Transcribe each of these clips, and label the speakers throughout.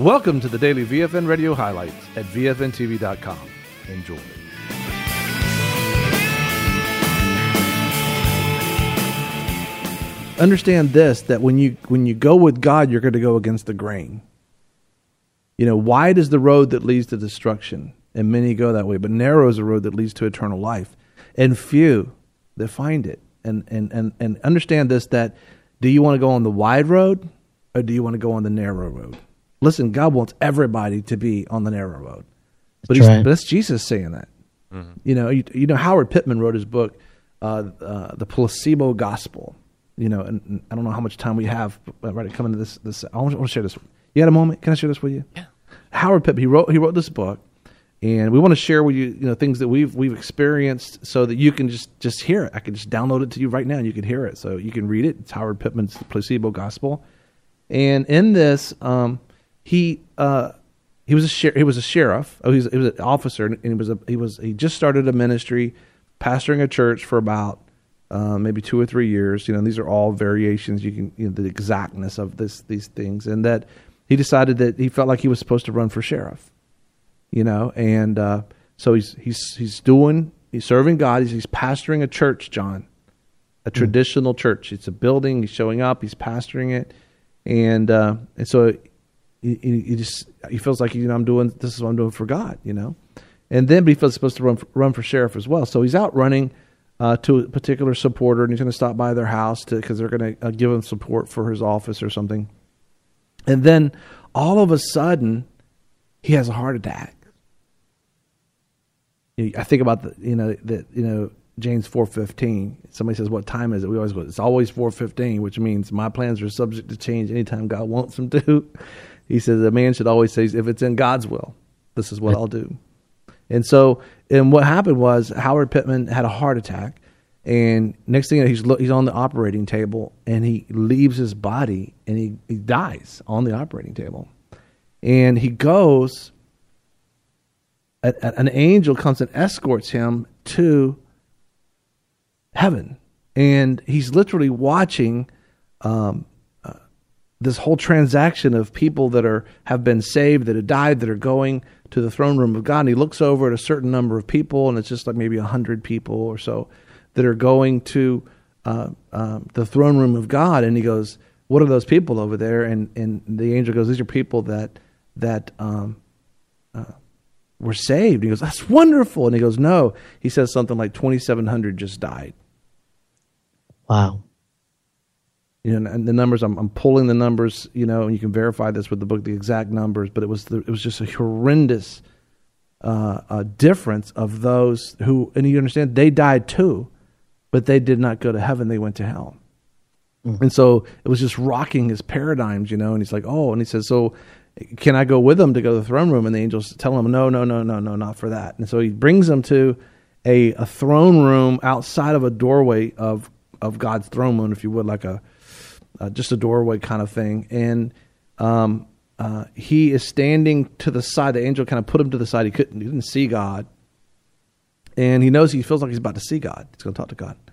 Speaker 1: Welcome to the daily VFN radio highlights at VFNTV.com. Enjoy. Understand this, that when you go with God, you're going to go against the grain. You know, wide is the road that leads to destruction, and many go that way, but narrow is the road that leads to eternal life, and few that find it. And understand this, that do you want to go on the wide road, or do you want to go on the narrow road? Listen, God wants everybody to be on the narrow road, but that's Jesus saying that. Mm-hmm. You know, Howard Pittman wrote his book, The Placebo Gospel. You know, and I don't know how much time we have right coming to this. I want to share this. You got a moment? Can I share this with you? Yeah. Howard Pittman, he wrote this book, and we want to share with you, things that we've experienced, so that you can just hear it. I can just download it to you right now, and you can hear it, so you can read it. It's Howard Pittman's Placebo Gospel, and in this, he was a sheriff. He was an officer, and he just started a ministry, pastoring a church for about maybe 2 or 3 years. These are all variations. You can, the exactness of these things, and that he decided that he felt like he was supposed to run for sheriff. And so he's serving God. He's pastoring a church, John, a traditional church. It's a building. He's showing up. He's pastoring it, and so he feels like this is what I'm doing for God. And then, but he feels supposed to run for sheriff as well. So he's out running to a particular supporter, and he's going to stop by their house because they're going to give him support for his office or something. And then all of a sudden, he has a heart attack. I think about James 4:15. Somebody says, "What time is it?" We always go, "It's always 4:15," which means my plans are subject to change anytime God wants them to. He says a man should always say, "If it's in God's will, this is what I'll do." And what happened was Howard Pittman had a heart attack, and next thing you know, he's on the operating table, and he leaves his body, and he dies on the operating table. And he goes, an angel comes and escorts him to heaven, and he's literally watching this whole transaction of people that have been saved, that have died, that are going to the throne room of God. And he looks over at a certain number of people, and it's just like maybe 100 people or so that are going to the throne room of God. And he goes, "What are those people over there?" And the angel goes, "These are people that were saved." And he goes, "That's wonderful." And he goes, "No." He says something like 2,700 just died.
Speaker 2: Wow.
Speaker 1: And the numbers, I'm pulling the numbers, and you can verify this with the book, the exact numbers, but it was just a horrendous difference of those who, and you understand, they died too, but they did not go to heaven, they went to hell. And so it was just rocking his paradigms, and he's like, "Oh," and he says, "So can I go with them to go to the throne room?" And the angels tell him, no, not for that. And so he brings them to a throne room outside of a doorway of God's throne room, if you would, like just a doorway kind of thing. And he is standing to the side. The angel kind of put him to the side. He didn't see God. And he feels like he's about to see God. He's going to talk to God.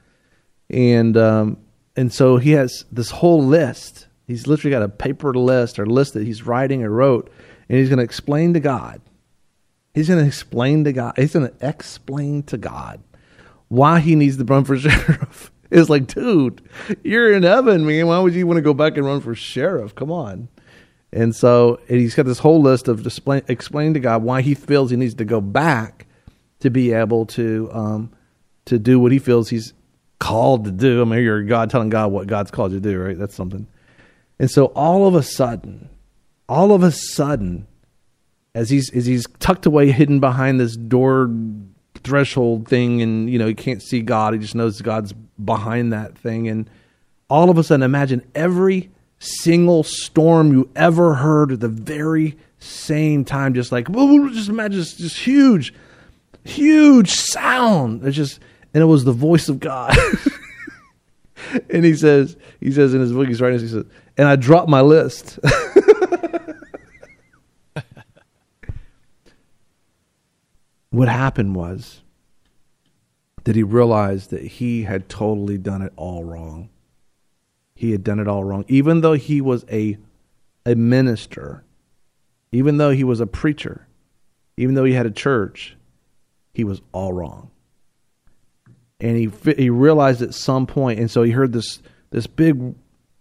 Speaker 1: And so he has this whole list. He's literally got a paper list that he's writing or wrote, and he's going to explain to God. He's going to explain to God why he needs to run for sheriff. It's like, dude, you're in heaven, man. Why would you want to go back and run for sheriff? Come on. And so he's got this whole list of explaining to God why he feels he needs to go back to be able to do what he feels he's called to do. I mean, you're God telling God what God's called you to do, right? That's something. And so all of a sudden, as he's tucked away, hidden behind this door threshold thing, and he can't see God, he just knows God's behind that thing, and all of a sudden, imagine every single storm you ever heard at the very same time, just imagine this huge sound. And it was the voice of God. And he says in his book, he's writing, he says, "And I dropped my list." What happened was that he realized that he had totally done it all wrong. He had done it all wrong. Even though he was a minister, Even though he was a preacher, even though he had a church, he was all wrong. And he realized at some point, and so he heard this big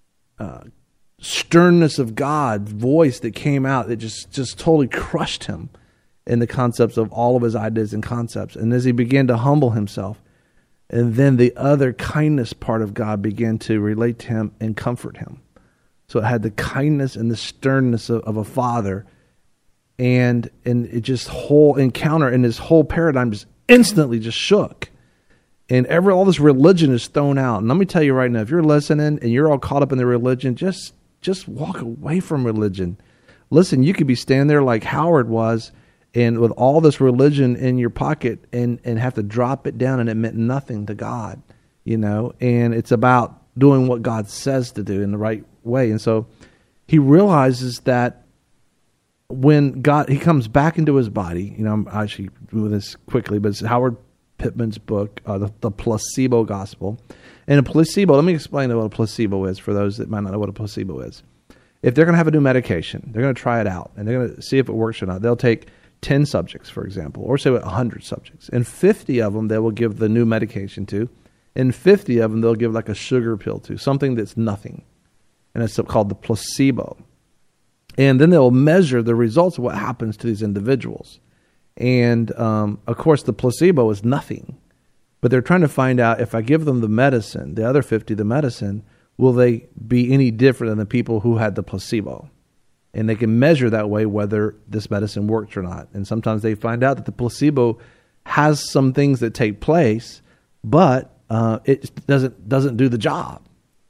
Speaker 1: sternness of God's voice that came out that just totally crushed him in the concepts of all of his ideas and concepts. And as he began to humble himself, and then the other kindness part of God began to relate to him and comfort him. So it had the kindness and the sternness of a father, and it just whole encounter and his whole paradigm just instantly just shook. And all this religion is thrown out. And let me tell you right now, if you're listening and you're all caught up in the religion, just walk away from religion. Listen, you could be standing there like Howard was, and with all this religion in your pocket, and have to drop it down, and it meant nothing to God, and it's about doing what God says to do in the right way. And so he realizes that when he comes back into his body, I'm actually doing this quickly, but it's Howard Pittman's book, the Placebo Gospel. And a placebo, let me explain what a placebo is for those that might not know what a placebo is. If they're going to have a new medication, they're going to try it out, and they're going to see if it works or not. They'll take 10 subjects, for example, or say 100 subjects, and 50 of them they will give the new medication to, and 50 of them they'll give like a sugar pill to, something that's nothing, and it's called the placebo. And then they'll measure the results of what happens to these individuals. And of course, the placebo is nothing, but they're trying to find out, if I give them the medicine, the other 50 the medicine, will they be any different than the people who had the placebo? And they can measure that way whether this medicine works or not. And sometimes they find out that the placebo has some things that take place, but it doesn't do the job,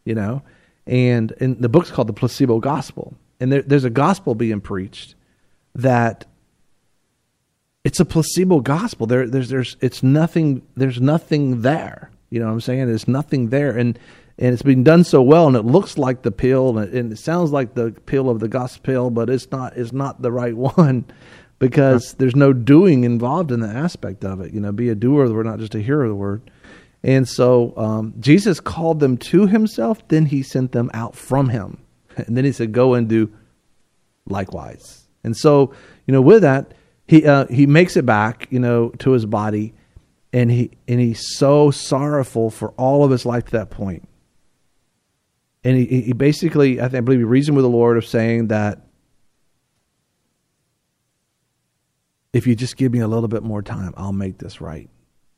Speaker 1: And the book's called The Placebo Gospel. And there's a gospel being preached that it's a placebo gospel. There's nothing there. You know what I'm saying? There's nothing there. And it's been done so well, and it looks like the pill, and it sounds like the pill of the gospel, but it's not the right one, because there's no doing involved in the aspect of it. Be a doer of the word, not just a hearer of the word. And so Jesus called them to himself, then he sent them out from him. And then he said, go and do likewise. And so, with that, he makes it back, to his body, and he's so sorrowful for all of his life to that point. And he basically, I believe he reasoned with the Lord of saying that if you just give me a little bit more time, I'll make this right.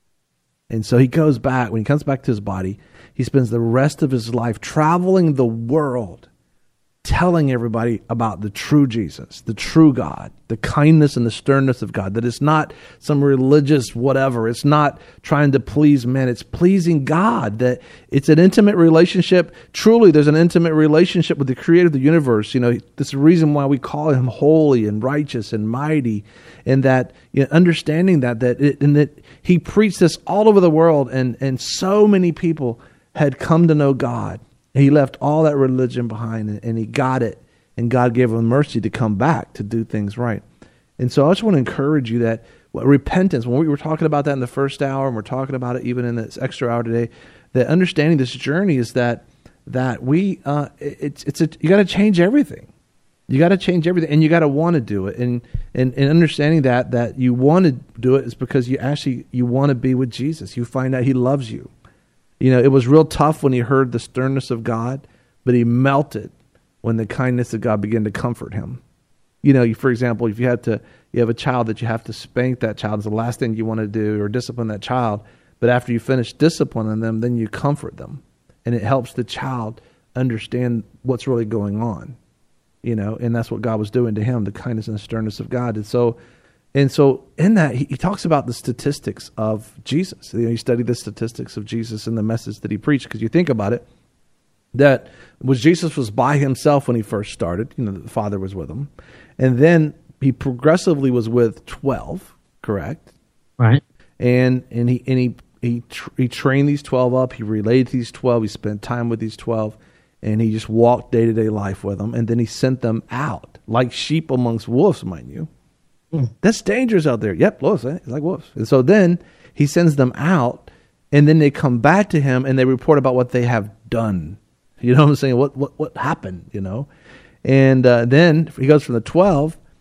Speaker 1: And so he goes back, when he comes back to his body, he spends the rest of his life traveling the world, telling everybody about the true Jesus, the true God, the kindness and the sternness of God, that it's not some religious whatever. It's not trying to please men. It's pleasing God, that it's an intimate relationship. Truly, there's an intimate relationship with the creator of the universe. This is the reason why we call him holy and righteous and mighty, and that understanding that he preached this all over the world, and so many people had come to know God. He left all that religion behind, and he got it, and God gave him mercy to come back to do things right. And so I just want to encourage you that repentance, when we were talking about that in the first hour, and we're talking about it even in this extra hour today, that understanding this journey is that we you got to change everything. You got to change everything, and you got to want to do it. And understanding that you want to do it is because you want to be with Jesus. You find out he loves you. It was real tough when he heard the sternness of God, but he melted when the kindness of God began to comfort him. For example, if you have a child that you have to spank that child, it's the last thing you want to do, or discipline that child. But after you finish disciplining them, then you comfort them, and it helps the child understand what's really going on. And that's what God was doing to him, the kindness and the sternness of God. And so in that, he talks about the statistics of Jesus. He studied the statistics of Jesus and the message that he preached, because you think about it, that Jesus was by himself when he first started. The Father was with him. And then he progressively was with 12, correct?
Speaker 2: Right.
Speaker 1: And he trained these 12 up. He relayed these 12. He spent time with these 12. And he just walked day-to-day life with them. And then he sent them out like sheep amongst wolves, mind you. That's dangerous out there. Yep, wolves, it's like wolves. And so then he sends them out, and then they come back to him, and they report about what they have done. You know what I'm saying? What happened, And then he goes from the 12,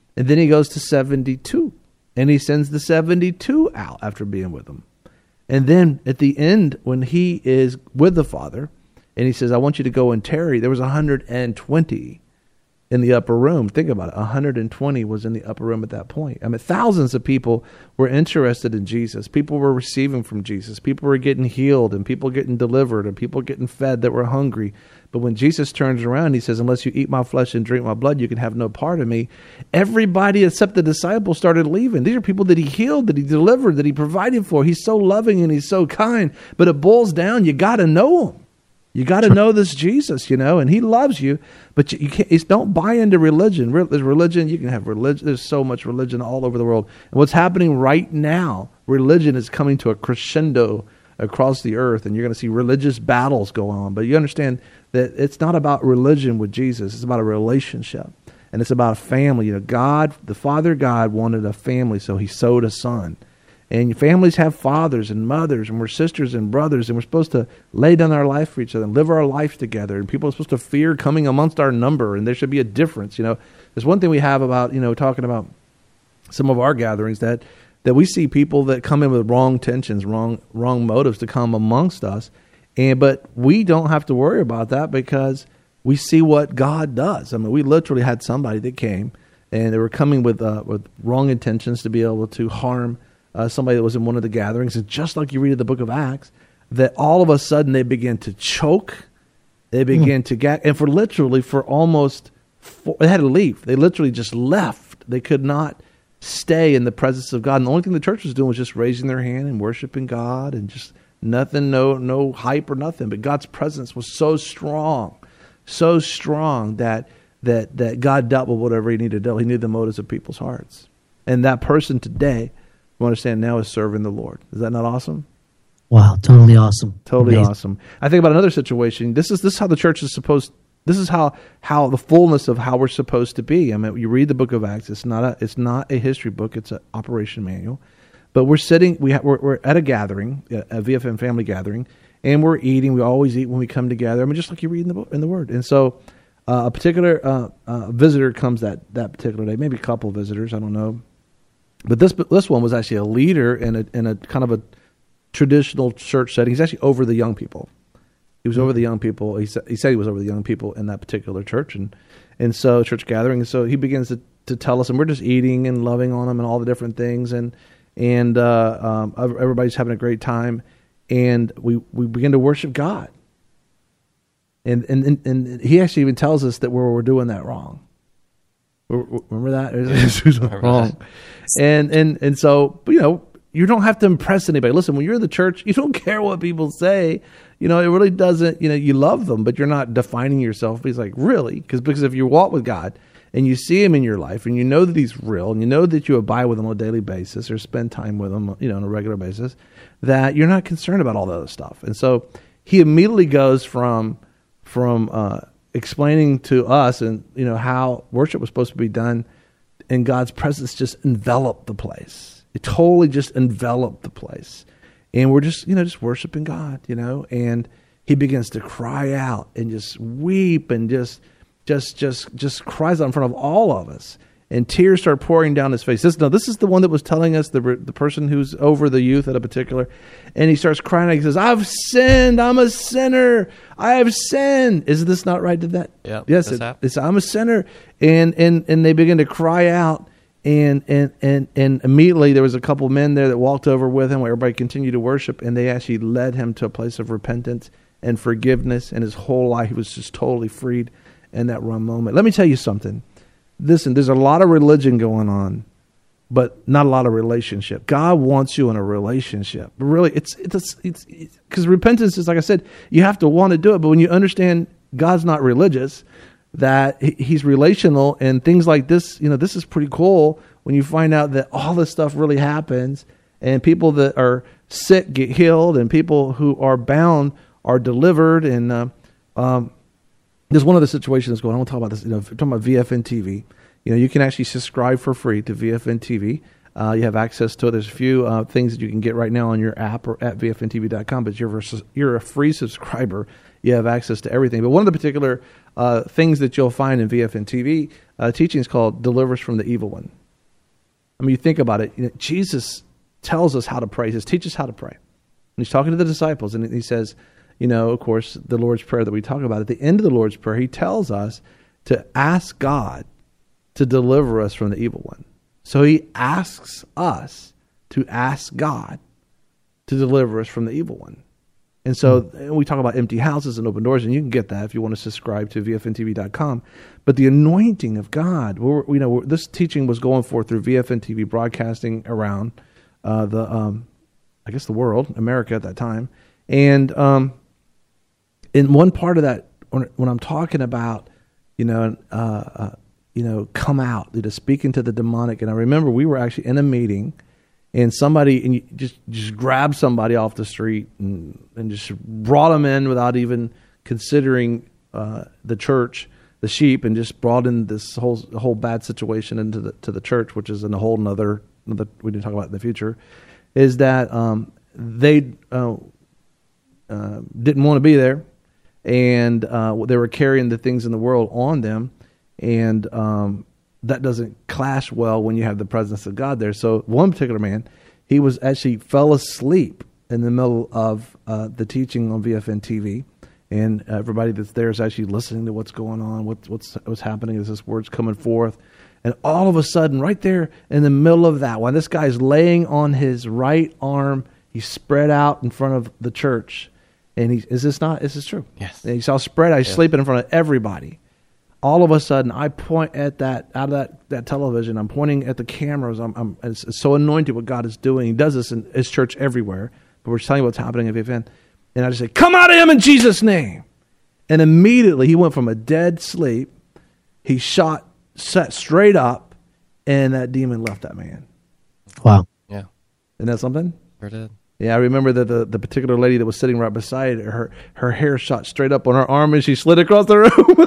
Speaker 1: And then he goes to 72, and he sends the 72 out after being with them. And then at the end, when he is with the Father, and he says, I want you to go and tarry, there was 120 in the upper room. Think about it. 120 was in the upper room at that point. I mean, thousands of people were interested in Jesus. People were receiving from Jesus. People were getting healed, and people getting delivered, and people getting fed that were hungry. But when Jesus turns around, he says, unless you eat my flesh and drink my blood, you can have no part of me. Everybody except the disciples started leaving. These are people that he healed, that he delivered, that he provided for. He's so loving and he's so kind. But it boils down, you got to know him. You got to know this Jesus, and he loves you, but you can't. Don't buy into religion. There's religion. You can have religion. There's so much religion all over the world. And what's happening right now, religion is coming to a crescendo across the earth, and you're going to see religious battles go on. But you understand that it's not about religion with Jesus. It's about a relationship, and it's about a family. God, the Father God, wanted a family, so he sowed a son. And families have fathers and mothers, and we're sisters and brothers, and we're supposed to lay down our life for each other and live our life together. And people are supposed to fear coming amongst our number, and there should be a difference. There's one thing we have about, talking about some of our gatherings, that we see people that come in with wrong intentions, wrong motives to come amongst us. But we don't have to worry about that because we see what God does. I mean, we literally had somebody that came, and they were coming with wrong intentions to be able to harm somebody that was in one of the gatherings. And just like you read in the book of Acts, that all of a sudden they began to choke, they began to gag, and for almost they had to leave. They literally just left. They could not stay in the presence of God. And the only thing the church was doing was just raising their hand and worshiping God, and just nothing, no hype or nothing. But God's presence was so strong that God dealt with whatever he needed to do. He knew the motives of people's hearts. And that person today, you understand, now is serving the Lord. Is that not awesome?
Speaker 2: Wow, totally awesome.
Speaker 1: Totally
Speaker 2: Amazing.
Speaker 1: Awesome. I think about another situation. This is how the church is supposed. This is how the fullness of how we're supposed to be. I mean, you read the book of Acts. It's not a history book. It's an operation manual. But we're sitting. We're at a gathering, a VFM family gathering, and we're eating. We always eat when we come together. I mean, just like you read in the book, in the Word. And so, a particular visitor comes that particular day. Maybe a couple of visitors. I don't know. But this one was actually a leader in a kind of a traditional church setting. He's actually over the young people. He was over the young people. He said he was over the young people in that particular church, and so church gathering. And so he begins to tell us, and we're just eating and loving on him and all the different things, and everybody's having a great time, and we begin to worship God. And he actually even tells us that we're doing that wrong. Remember that? Wrong. And so, you don't have to impress anybody. Listen, when you're in the church, you don't care what people say. It really doesn't, you love them, but you're not defining yourself. He's like, really? Because if you walk with God and you see him in your life and you know that he's real and you know that you abide with him on a daily basis or spend time with him, on a regular basis, that you're not concerned about all the other stuff. And so he immediately goes from explaining to us and how worship was supposed to be done, and God's presence just enveloped the place. It totally just enveloped the place, and we're just worshiping God, and he begins to cry out and just weep and just cries out in front of all of us, and tears start pouring down his face. This is the one that was telling us, the person who's over the youth at a particular, and he starts crying out. He says, "I've sinned. I'm a sinner. I have sinned." Is this not right? Did that?
Speaker 3: Yeah.
Speaker 1: Yes. It's I'm a sinner, and they begin to cry out, and immediately there was a couple men there that walked over with him, where everybody continued to worship, and they actually led him to a place of repentance and forgiveness, and his whole life was just totally freed in that one moment. Let me tell you something. Listen, there's a lot of religion going on, but not a lot of relationship. God wants you in a relationship. Really, it's because repentance is, like I said, you have to want to do it. But when you understand God's not religious, that he's relational, and things like this, this is pretty cool when you find out that all this stuff really happens, and people that are sick get healed, and people who are bound are delivered. And there's one other situation that's going on. I want to talk about this. If you're talking about VFN TV, you can actually subscribe for free to VFN TV. You have access to it. There's a few things that you can get right now on your app or at VFNTV.com, but you're a free subscriber. you have access to everything. But one of the particular things that you'll find in VFN TV teaching is called Deliver Us from the Evil One. I mean, you think about it. You know, Jesus tells us how to pray. He says, teach us how to pray. And he's talking to the disciples, and he says, you know, of course, the Lord's Prayer that we talk about, at the end of the Lord's Prayer, he tells us to ask God to deliver us from the evil one. So he asks us to ask God to deliver us from the evil one. And so we talk about empty houses and open doors, and you can get that if you want to subscribe to VFNTV.com. But the anointing of God, this teaching was going forth through VFN TV broadcasting around the world, America at that time. And in one part of that, when I'm talking about, come out, speaking to the demonic. And I remember we were actually in a meeting, and you just grabbed somebody off the street and just brought them in without even considering the church, the sheep, and just brought in this whole bad situation into the church, which is in a whole another we didn't talk about in the future. Is that they didn't want to be there, and they were carrying the things in the world on them. And that doesn't clash well when you have the presence of God there. So one particular man, he was actually fell asleep in the middle of the teaching on VFN TV. And everybody that's there is actually listening to what's going on, what's happening as this word's coming forth. And all of a sudden, right there in the middle of that, while this guy's laying on his right arm, he's spread out in front of the church. And is this true? Yes. And he's all spread out, he's sleeping in front of everybody. All of a sudden, I point at that out of that television. I'm pointing at the cameras. It's so anointed what God is doing. He does this in His church everywhere. But we're just telling you what's happening at VFN. And I just say, "Come out of him in Jesus' name!" And immediately he went from a dead sleep. He sat straight up, and that demon left that man.
Speaker 2: Wow!
Speaker 3: Yeah,
Speaker 1: isn't that something?
Speaker 3: Sure did.
Speaker 1: Yeah, I remember that the particular lady that was sitting right beside her hair shot straight up on her arm and she slid across the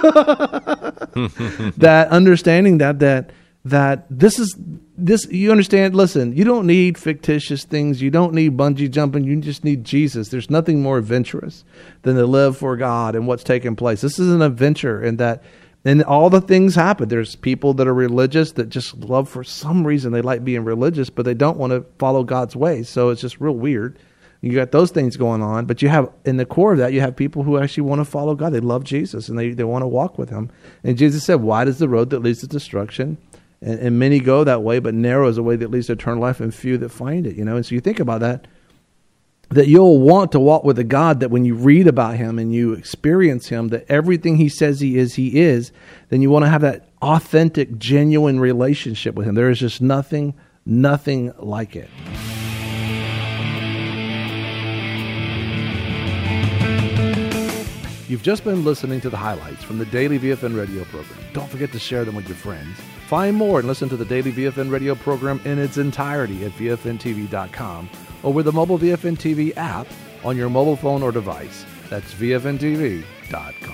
Speaker 1: room. That understanding that this you understand. Listen, you don't need fictitious things. You don't need bungee jumping. You just need Jesus. There's nothing more adventurous than to live for God and what's taking place. This is an adventure, and all the things happen. There's people that are religious that just love, for some reason, they like being religious, but they don't want to follow God's ways. So it's just real weird. You got those things going on, but you have, in the core of that, you have people who actually want to follow God. They love Jesus, and they want to walk with Him. And Jesus said, wide is the road that leads to destruction, and many go that way, but narrow is the way that leads to eternal life, and few that find it. And so you think about that you'll want to walk with a God that when you read about Him and you experience Him, that everything He says He is, then you want to have that authentic, genuine relationship with Him. There is just nothing like it. You've just been listening to the highlights from the Daily VFN radio program. Don't forget to share them with your friends. Find more and listen to the Daily VFN radio program in its entirety at VFNTV.com or with the mobile VFN TV app on your mobile phone or device. That's VFNTV.com.